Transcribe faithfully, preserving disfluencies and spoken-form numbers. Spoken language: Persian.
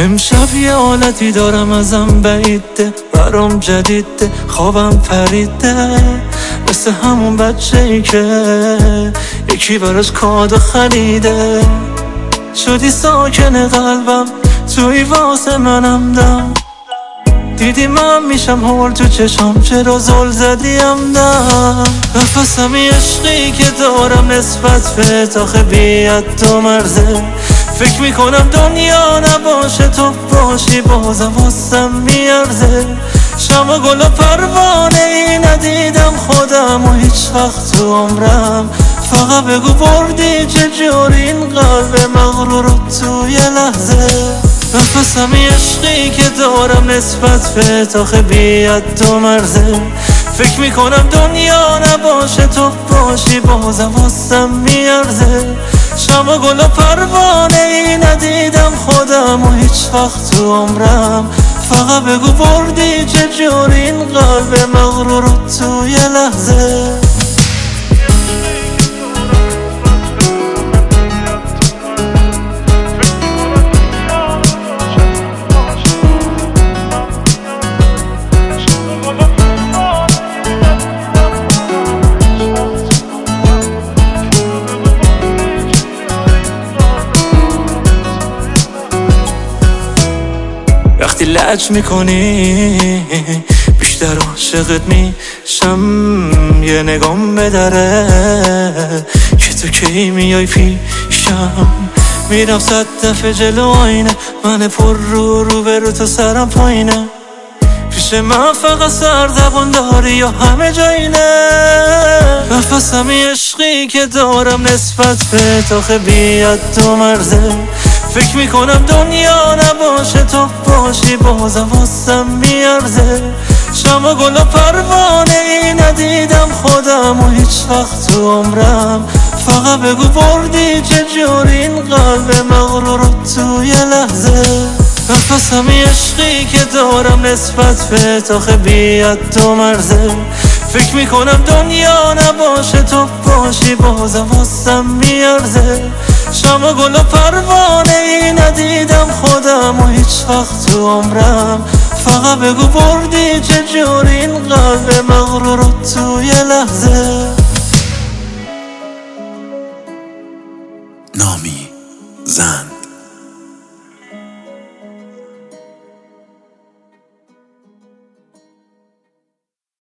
امشب یه حالتی دارم ازم بعیده، برام جدیده، خوابم پریده، مثل همون بچه ای که یکی براش کادو خریده. شدی ساکن قلبم، توی واسه منم دم، دیدی من میشم هول تو چشم، چرا زل زدیم دم. نفسمی عشقی که دارم نسبت به تاخه بیاد تو مرزه، فکر میکنم دنیا نباشه تو باشی بازم واسم میارزه. شما گل و پروانه ای ندیدم خودم و هیچ وقت تو عمرم، فقط بگو بردی چجوری این قلب مغرور رو تو یه لحظه. نفسمی عشقی که دارم نسبت به تاخه بیاد تو مرزه، فکر میکنم دنیا نباشه تو باشی بازم واسم میارزه. شما گل و پروانه ای ندیدم خودم و هیچ وقت تو عمرم، فقط بگو بردی چجوری این قلب مغرور رو تو یه لحظه. وقتی لج میکنی بیشتر عاشقت میشم، یه نگام به دره که تو کی میای پیشم. میرم صد دفعه جلو آینه، من پر رو رو برو تو سرم پایینه، پیش من فقط سرزبون داری یا همه جایینه. نفسمی عشقی که دارم نسبت به تاخه بیاد تو مرزه، فکر میکنم دنیا نباشه تو باشی بازم واسم میارزه. شما گل و پروانه ای ندیدم خودم و هیچ وقت تو عمرم، فقط بگو بردی چجوری این قلب مغرور رو تو یه لحظه. نفسمی عشقی که دارم نسبت به تاخه بیاد تو مرزه، فکر میکنم دنیا نباشه تو باشی بازم واسم میارزه. شما گل و پروانه ای ندیدم خودم و هیچ وقت تو عمرم، فقط بگو بردی چجوری این قلب مغرور رو تو یه لحظه. نامی زن